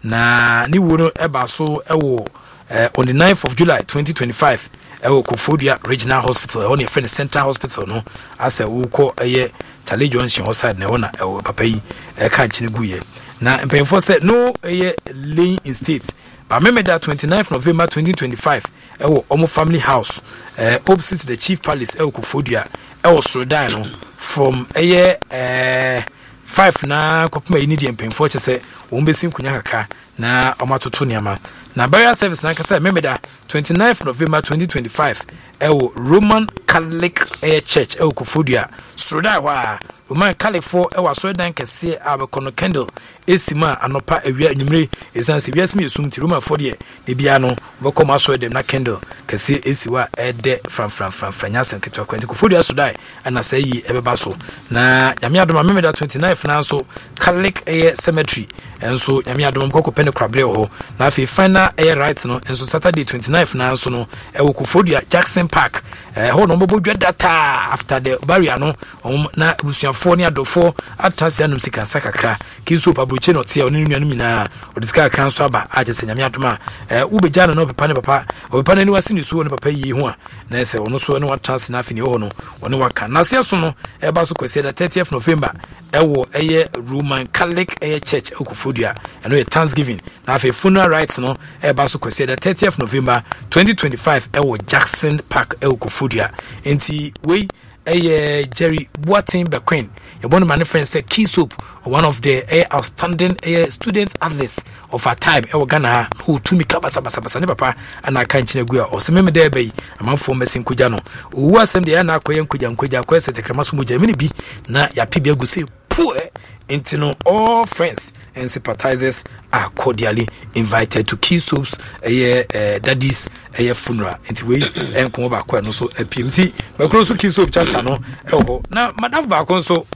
na ni wo no eba so ewo uh, on the ninth of July twenty twenty-five ewo Kofodia Regional Hospital on the friend Central Hospital no ase wo ko eye Challenge Junction outside na wona ewo papa yi e ka nchine guye na mpemfo say no eye laying in state. But remember that twenty-ninth of November twenty twenty-five, ewo omo family house, uh, opposite the Chief Palace, ewo Kofodia, ewo Srodano, from a year uh, five na kopuma inidi mpemfo chese umbesim kunya kakra na omatoto niama. Na burial service na kasa remember that twenty-ninth of November twenty twenty-five, ewo Roman Catholic Air Church, ewo Kofodia, Srodai wa Roman Catholic for ewa Srodan kese abekono candle esima anopa ewia nyumre esanse wiasimi esum ti Roman for de bia no bokoma so dem na candle kese esiwa ede fram fram fram franya senketwa kwenti Kofodia Srodai ana sayi ebeba so na nyame adoma memeda twenty-ninth na so Catholic Air Cemetery enso nyame adoma mkoko pene kwabre ho na afi final air right no enso Saturday twenty-ninth na so no ewo Kofodia Jackson Park eh ho no bobo data after the barrier no na busuafo ni adofo atase anum sika sakakra kiso pabuche no tie oni nuanu mina odiska kan so aba agese nyame adoma eh ubejana no papa ne papa papa ne wasi ni so ne papa yi ho a na ese ono so ne watase na afini ho no oni waka na se so no e ba so kwese da thirtieth November ewo eye Roman Catholic Air Church Kofodia eno Thanksgiving na afi funeral rites no e ba so kwese da thirtieth November twenty twenty-five ewo Jackson Park ewo Kofodia enti we eye Jerry Boateng Bequin a one of my friends said Key Soap, one of the uh, outstanding uh, student athletes of our time ewo Ghana who to me kabasa basa basa ne papa ana kan chine gua o se meme de bai amam fo mesin kuja no wo asem de na akoyen kuja nkuja ko se tekrama so muja mini bi na ya pibia guse poor into no all friends and sympathizers are cordially invited to Key Soap's uh, uh, daddy's uh, funeral into we en ko ba kwa no so P M T ba kro so Key Soap chapter no e ho na madam ba kon so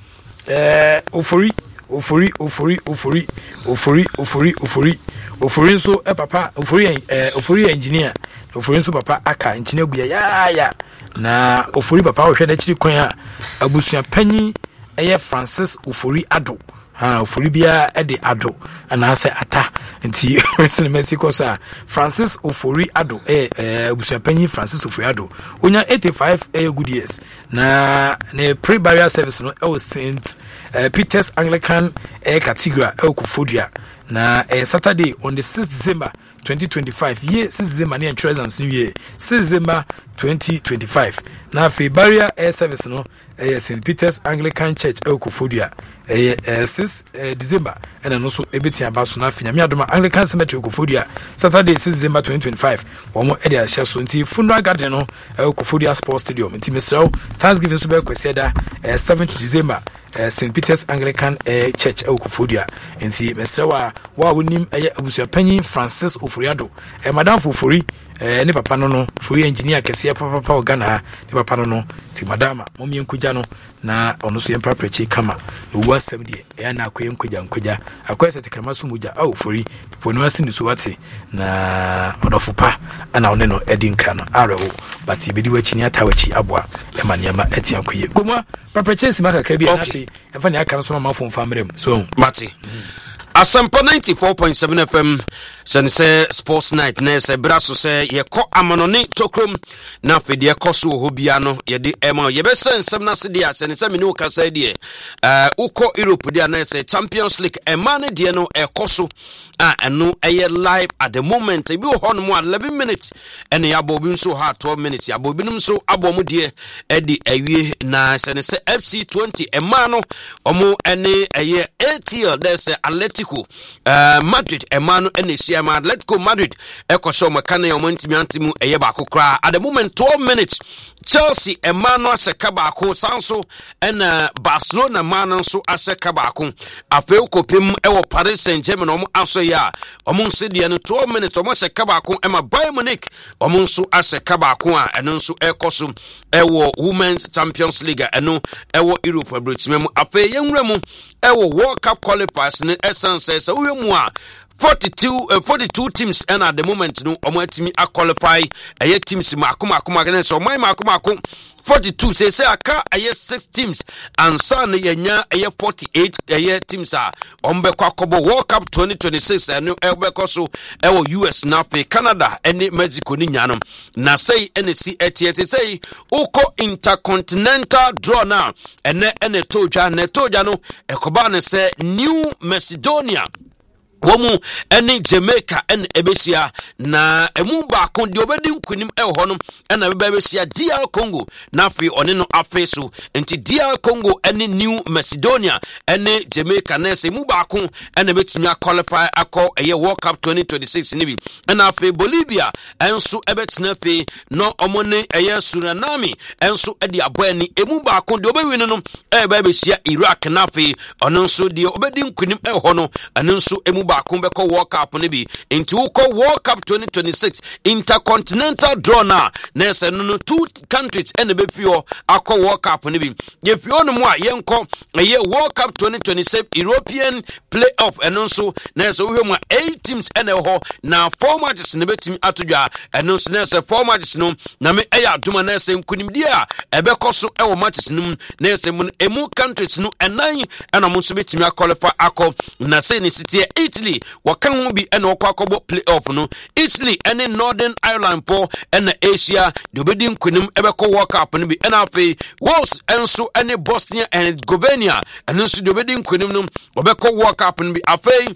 eh ofori ofori ofori ofori ofori ofori ofori ofori so e papa ofori eh ofori engineer ofori so papa aka engineer guya ya ya na ofori papa wo hwe na chiri kwan a abusua panyi eye Francis ofori ado ha ofori bia e de ado ana se ata nti person Mexico sa Francis ofori ado eh abusua panyi Francis ofori ado onya eighty-five eh good years na ne pre-burial service no e Saint uh, Peter's Anglican eh Cathedral e Kofodia na eh, Saturday on the sixth December twenty twenty-five year sixth December near Treasures new year sixth December twenty twenty-five na fe burial air service no eh, Saint Peter's Anglican Church e Kofodia eh, eh sixth December and no so ebeti abaso na fanya adoma Anglican Cemetery Kofodia Saturday sixth December twenty twenty-five omo e dey share so nti funeral garden no e Kofodia Sports Stadium nti mesraw Thanksgiving so be kwesiada eh, seventh December Uh, Saint Peter's Anglican uh, Church e Kofodia nti mesrawa wa wonim eye abusua panyin Francis Oforiado e madam Fofori eh ne papa no no Fori engineer kese papa papa Ghana ne papa no no ti madama momien kuja no na ono so yempra prechi kama no wasem de e na akoyen kuja nkuja akwese tekrama so muja a Ofori pipo no asini so wate na odofopa ana one no edinka no arewo but ibedi wachini atawachi aboa e maniama etian koye gomwa prechi si maka krabi na fi efa ne aka no so ma fon famrem so mati Asampa ninety-four point seven F M Sense Sports Night na se braso se ye ko amanone tokrom na fede ye koso ho bia no ye de ema ye be sensem na se dia sense me no ka se die eh uko Europe dia na se Champions League ema ne die no e koso ah eno eye live at the moment e bi ho no mo eleven minutes ene ya bobi nso ha twelve minutes ya bobi num so abom die e di awie na sense F C twenty ema no omo ene eye A T L there se Atletico Atletico uh, Madrid emano ene sia ma Atletico Madrid ekosho makana ya omontimi antimu eye ba kokra at the moment twelve minutes Chelsea emano aseka ba ko sanso ena Barcelona mano so aseka ba ko afeu kopim ewo Paris Saint-Germain omo aso ya omo nsidie no twelve minutes omo aseka ba ko ema Bayern Munich omo nso aseka ba ko a eno nso ekoso ewo Women's Champions League eno ewo Europe abritimem afe yenwura mu ewo World Cup qualifiers ne essence so we mu a forty-two uh, forty-two teams and at the moment no omo atimi a qualify aye teams makoma akoma gene so my makoma akoma forty-two say say aka aye six teams and san yenya aye forty-eight aye teams are ombe kwakobo World Cup twenty twenty-six and ebeko so ewo U S na fe Canada and Mexico ni nyanom na say N C H S say uko intercontinental draw now ene ene toja ne toja no ekoba ne say New Macedonia womu ene Jamaica ene ebesia na emu ba kon de obedi nkunim e ho no ena beba ebesia D R Congo na afi one no afeso enti D R Congo ene New Macedonia ene Jamaica na se mu ba kon ena betimi qualify akọ eye World Cup twenty twenty-six ni bi ena afi Bolivia enso ebetina afi no omone eye Suriname enso edi aboani emu ba kon de obewi no e beba ebesia Iraq na afi ono nso de obedi nkunim e ho no ene nso emu bakun beko World Cup ne bi into uko World Cup twenty twenty-six intercontinental draw na na se no two countries ene be fio akọ World Cup ne bi ye fio no mu a yenko ye World Cup twenty twenty-six European playoff eno so na se wo mu eight teams ene ho na four matches ne betimi atodwa eno so na se four matches no na me eya aduma na se nkunimdi a ebekọ so e wo matches no na se mu emu countries no enan ena mo so betimi qualify akọ na se ni city Italy wakan ho bi ena okwakobo playoff no Italy ene Northern Ireland po ena Asia de obedi nkunim ebeko World Cup no bi ena afi Wales enso ene Bosnia and Herzegovina ene nso de obedi nkunim no obeko World Cup no bi afi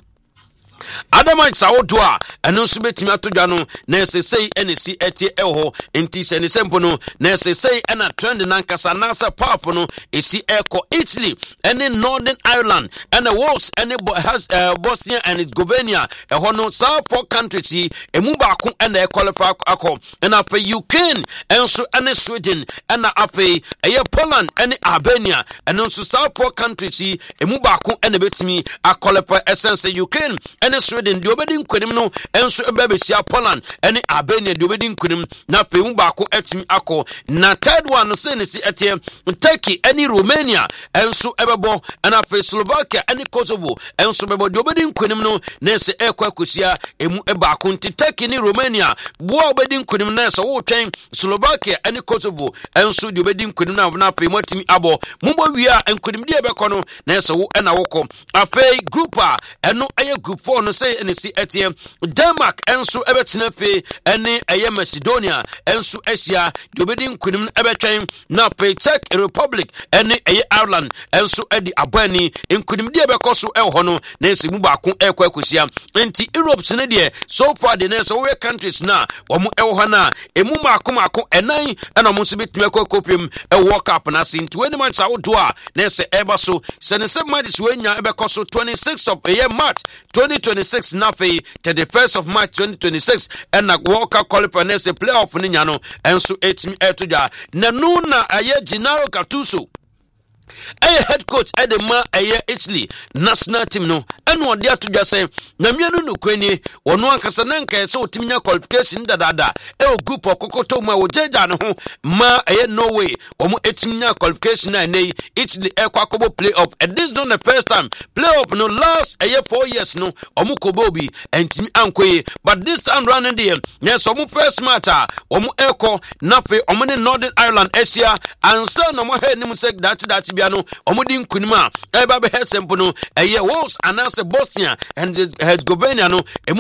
Adamite Sawodoa eno nso betimi atodwa no na sesei ene si etie eho enti se ne sempo no na sesei ena trend nankasa nasa pap no esi eko Italy ene Northern Ireland ene Wales ene has uh, Bosnia and Herzegovina eho no sa four countries emu ba ko ena e qualify akọ ena afa Ukraine enso ene Sweden ena afa eye Poland ene Albania eno nso sa four countries emu ba ko ena betimi a qualify essence Ukraine ene Sweden de obedi nkunim no enso ebebesia Poland ene Albania de obedi nkunim na pemu ba ko etimi akọ na third one no say ne si etie Turkey ene Romania enso ebebo na pe Slovakia ene Kosovo enso bebo de obedi nkunim no na se ekwa kosia emu eba ko nti Turkey ni Romania bo obedi nkunim na se wo twen Slovakia ene Kosovo enso de obedi nkunim na na pe motimi abo mumbo wia nkunim de ebekọ no na se wo na wokọ afei group a eno aye group four no say ene si etie Denmark enso ebetina fe ene aye Macedonia enso Asia de obedi nkunim ebetwen na pe Czech Republic ene aye Ireland enso edi abani nkunim de ebekọ so e ho no na esi mu ba ko ekwa kosia enti Europe tene de so far the next we countries na omo e ho na emu maako maako enan ena mo so betime ekwa kopim e World Cup na sin twenty months awodo a na se eba so se ne se matches we nya ebekọ so twenty-sixth of year March twenty twenty-six na fe thirty-first of March twenty twenty-six and na World Cup qualifier na se playoff ni nya no enso etimi etodwa na no na aye Gennaro Gattuso aye head coach edema aye Italy national team no eno ode atodwa say na mianu no kwani wono ankasa na nka se otiminya qualification dadada e o group okokoto ma wo jeja no ho ma aye Norway omo etiminya qualification na nei Italy e kwakobo playoff and this not the first time playoff no last aye four years no omo kobobi entimi ankoye but this time round there yes omo first match omo eko nafe omo ne Northern Ireland Asia ansa no mo he nim say that that bia no omudi nkunima eba be hesempo no eye Wales anase Bosnia and Herzegovina no emu